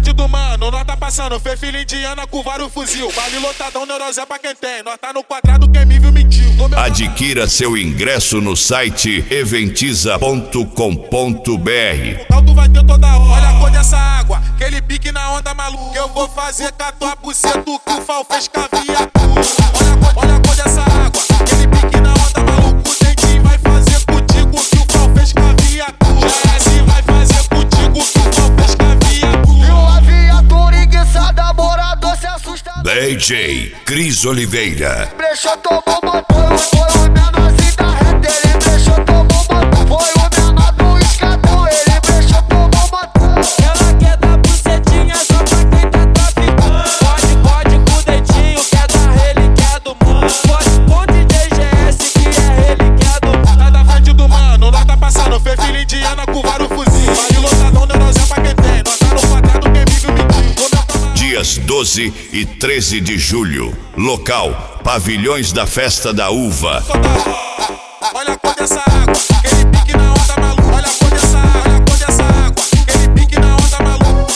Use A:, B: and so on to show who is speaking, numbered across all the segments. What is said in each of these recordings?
A: frente do mano, nós tá passando. Fê filha indiana com vários fuzil. Baile lotadão, neurose pra quem tem. Nós tá no quadrado, quem me viu mentiu.
B: Adquira seu ingresso no site eventiza.com.br.
A: O caldo vai ter toda hora. Olha a cor dessa água, aquele pique na onda maluca. Eu vou fazer com a tua buceta que o Fal fez com a viatura. Olha a cor dessa água, aquele pique na onda maluca. O dentinho vai fazer contigo que o Fal fez com a viatura. GS vai fazer contigo que o Fal fez com a viatura.
C: Viu a viatura enguiçada, morador se assusta.
B: DJ Cris Oliveira.
C: Brechou, tomou motor, foi o menorzinho da reta. Ele brechou, tomou motor, foi o menor do escadão. Ele brechou, tomou motor.
D: Ela quer dar bucetinha só pra quem tá traficando. Pode com o dentinho, quer dar relíquia do mundo. Pode com o DJ GS que é relíquia do mundo.
A: Tá da frente do mano, nós tá passando. Fê filha indiana com vários fuzil. Baile lotadão, neurose pra quem tem. Nós tá no quadrado, quem me viu mentiu.
B: Dias 12 e 13 de julho. Local: Pavilhões da Festa da Uva.
A: Olha a cor dessa água, aquele pique na onda maluca. Olha a cor dessa água, olha a cor dessa água, aquele pique na onda maluca.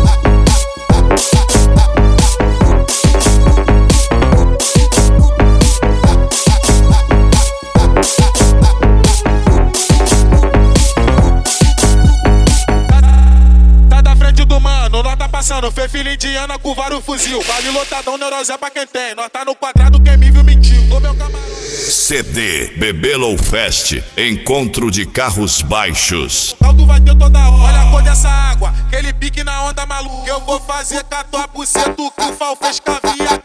A: Tá da frente do mano, nós tá passando. Fê filha indiana com vários fuzil. Baile lotadão, neurose pra quem tem. Nós tá no quadrado, quem me viu mentiu. Ô meu camarão.
B: CD Bebelo Fest. Encontro de carros baixos.
A: Caldo vai ter toda hora. Olha a cor dessa água, aquele pique na onda maluca. Eu vou fazer com a tua buceta que o Fal fez com a viatura.